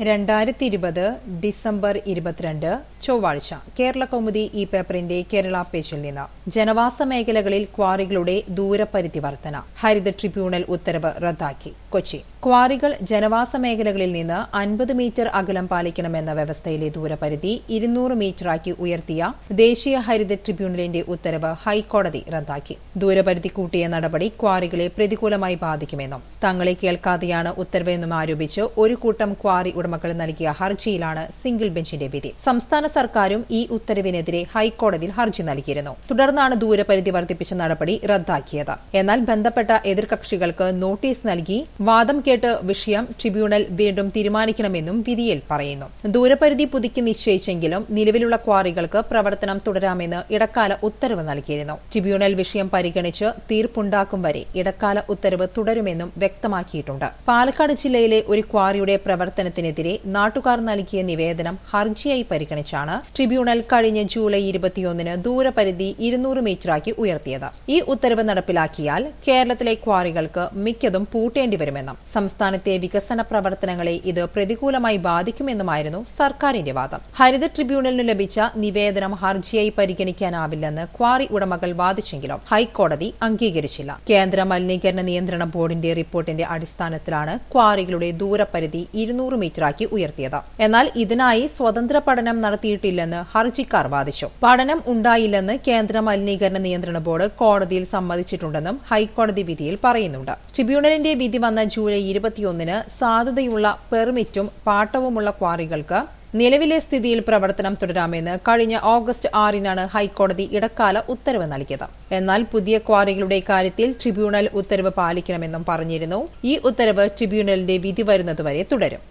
2020 December 22 ചൊവ്വാഴ്ച കേരള കൗമുദി ഈ പേപ്പറിന്റെ കേരള പേജിൽ നിന്ന് ജനവാസ മേഖലകളിൽ ക്വാറികളുടെ ദൂരപരിധി വർധന ഹരിത ട്രിബ്യൂണൽ ഉത്തരവ് റദ്ദാക്കി. കൊച്ചി ക്വാറികൾ ജനവാസ മേഖലകളിൽ നിന്ന് 50 മീറ്റർ അകലം പാലിക്കണമെന്ന വ്യവസ്ഥയിലെ ദൂരപരിധി 200 മീറ്ററാക്കി ഉയർത്തിയ ദേശീയ ഹരിത ട്രിബ്യൂണലിന്റെ ഉത്തരവ് ഹൈക്കോടതി റദ്ദാക്കി. ദൂരപരിധി കൂട്ടിയ നടപടി ക്വാറികളെ പ്രതികൂലമായി ബാധിക്കുമെന്നും തങ്ങളെ കേൾക്കാതെയാണ് ഉത്തരവെന്നും ആരോപിച്ച് ഒരു കൂട്ടം ക്വാറി ഉടമകൾ നൽകിയ ഹർജിയിലാണ് സിംഗിൾ ബെഞ്ചിന്റെ വിധി. സംസ്ഥാന സർക്കാരും ഈ ഉത്തരവിനെതിരെ ഹൈക്കോടതിയിൽ ഹർജി നൽകിയിരുന്നു. തുടർന്നാണ് ദൂരപരിധി വർദ്ധിപ്പിച്ച നടപടി റദ്ദാക്കിയത്. എന്നാൽ ബന്ധപ്പെട്ട എതിർകക്ഷികൾക്ക് നോട്ടീസ് നൽകി വാദം കേട്ട് വിഷയം ട്രിബ്യൂണൽ വീണ്ടും തീരുമാനിക്കണമെന്നും വിധിയിൽ പറയുന്നു. ദൂരപരിധി പുതുക്കി നിശ്ചയിച്ചെങ്കിലും നിലവിലുള്ള ക്വാറികൾക്ക് പ്രവർത്തനം തുടരാമെന്ന് ഇടക്കാല ഉത്തരവ് നൽകിയിരുന്നു. ട്രിബ്യൂണൽ വിഷയം പരിഗണിച്ച് തീർപ്പുണ്ടാക്കും വരെ ഇടക്കാല ഉത്തരവ് തുടരുമെന്നും വ്യക്തമാക്കിയിട്ടുണ്ട്. പാലക്കാട് ജില്ലയിലെ ഒരു ക്വാറിയുടെ പ്രവർത്തനത്തിനെതിരെ നാട്ടുകാർ നൽകിയ നിവേദനം ഹർജിയായി പരിഗണിച്ചാണ് ട്രിബ്യൂണൽ കഴിഞ്ഞ ജൂലൈ 21 ദൂരപരിധി 200 മീറ്ററാക്കി ഉയർത്തിയത്. ഈ ഉത്തരവ് നടപ്പിലാക്കിയാൽ കേരളത്തിലെ ക്വാറികൾക്ക് മിക്കതും പൂട്ടേണ്ടി വരുമെന്നും സംസ്ഥാനത്തെ വികസന പ്രവർത്തനങ്ങളെ ഇത് പ്രതികൂലമായി ബാധിക്കുമെന്നുമായിരുന്നു സർക്കാരിന്റെ വാദം. ഹരിത ട്രിബ്യൂണലിന് ലഭിച്ച നിവേദനം ഹർജിയായി പരിഗണിക്കാനാവില്ലെന്ന് ക്വാറി ഉടമകൾ വാദിച്ചെങ്കിലും ഹൈക്കോടതി അംഗീകരിച്ചില്ല. കേന്ദ്ര മലിനീകരണ നിയന്ത്രണ ബോർഡിന്റെ റിപ്പോർട്ടിന്റെ അടിസ്ഥാനത്തിലാണ് ക്വാറികളുടെ ദൂരപരിധി 200 മീറ്ററാക്കി ഉയർത്തിയത്. എന്നാൽ ഇതിനായി സ്വതന്ത്ര പഠനം നടത്തിയിട്ടില്ലെന്ന് ഹർജിക്കാർ വാദിച്ചു. പഠനം ഉണ്ടായില്ലെന്ന് കേന്ദ്ര മലിനീകരണ നിയന്ത്രണ ബോർഡ് കോടതിയിൽ സമ്മതിച്ചിട്ടുണ്ടെന്നും ഹൈക്കോടതി വിധിയിൽ പറയുന്നുണ്ട്. ട്രിബ്യൂണലിന്റെ വിധി വന്ന ജൂലൈ 21 സാധുതയുള്ള പെർമിറ്റും പാട്ടവുമുള്ള ക്വാറികൾക്ക് നിലവിലെ സ്ഥിതിയിൽ പ്രവർത്തനം തുടരാമെന്ന് കഴിഞ്ഞ ഓഗസ്റ്റ് 6 ഹൈക്കോടതി ഇടക്കാല ഉത്തരവ് നൽകിയത്. എന്നാൽ പുതിയ ക്വാറികളുടെ കാര്യത്തിൽ ട്രിബ്യൂണൽ ഉത്തരവ് പാലിക്കണമെന്നും പറഞ്ഞിരുന്നു. ഈ ഉത്തരവ് ട്രിബ്യൂണലിന്റെ വിധി വരുന്നതുവരെ തുടരും.